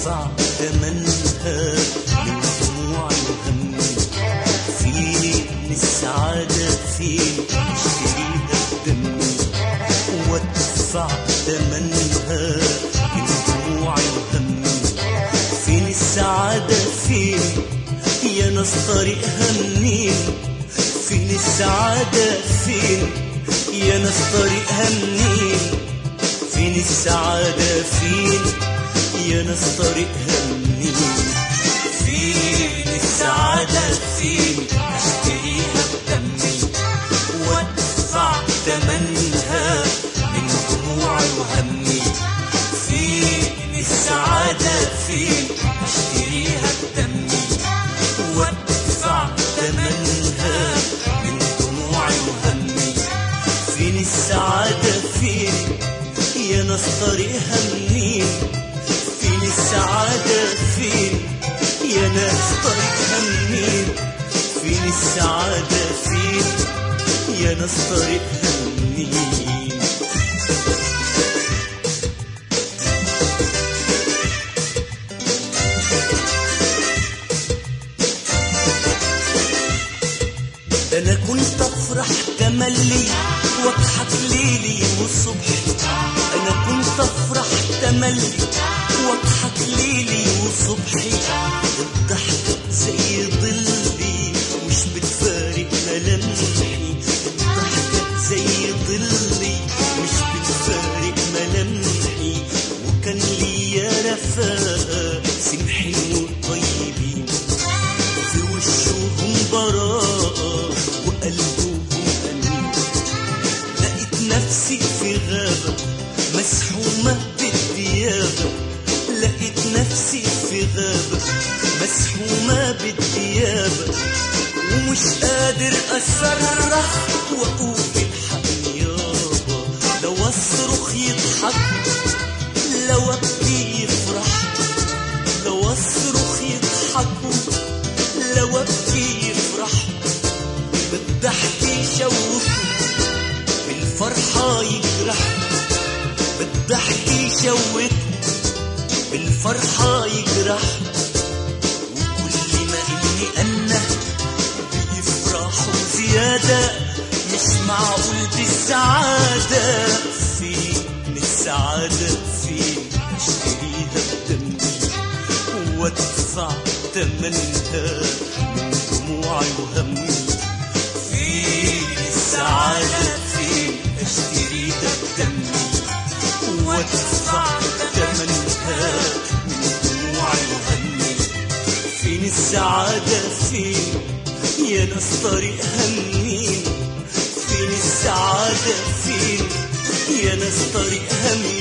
وادفع تمنها من دموعي وهمي. فين السعادة فين اشتريها بدمي وادفع تمنها من دموعي وهمي. فين السعادة فين يا ناس طريقها منين؟ فين السعادة فين يا ناس طريقها منين؟ فين السعادة فين يا ناس طريقها منين؟ فين السعادة فين اشتريها بدمي وادفع تمنها من دموعي وهمي. فين السعادة فين اشتريها بدمي وادفع تمنها من دموعي وهمي. فين السعادة فين يا ناس طريقها منين؟ فين السعادة فين يا ناس طريقها منين؟ فين السعادة فين يا ناس طريقها منين؟ أنا كنت أفرح تملي واضحك ليلي وصبحي. أنا كنت أفرح تملي واضحك ليلي وصبحي. الضحكة زي ظلي مش بتفارق ملامحي. الضحكة زي ظلي مش بتفارق ملامحي. وكان ليا رفاقة سمحين وطيبين في وشهم براءة وقلبهم أمين. لقيت نفسي في غابة مسحومة بالديابة. لقيت نفسي في غابة مسحومة بالديابة ومش قادر أصرخ وأقول الحقني يابا. لو أصرخ يضحك لو أبكي يفرح. لو أصرخ يضحك لو أبكي يفرح. بالضحك يشوف بالفرحة يجرح. بالضحك يشوف بالفرحة يجرح. وكل ما إني أنا بيفرحوا زيادة مش معقول بالسعادة. فين السعادة فين اشتريها بدمي وادفع تمنها من دموعي وهمي. فين السعادة فين اشتريها بدمي وادفع تمنها من دموعي وهمي. فين السعادة فين يا ناس طريقها منين؟ فين السعادة فين يا ناس طريقها منين؟